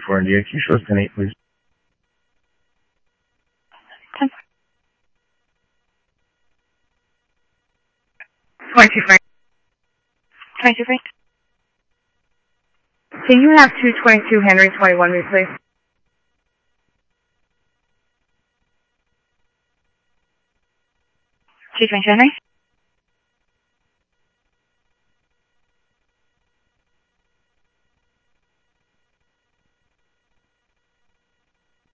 4 India. Can you show us 10-8, please? 22 Frank. 22 Frank. Can you have 222 Henry 21 me, please? 222 Henry.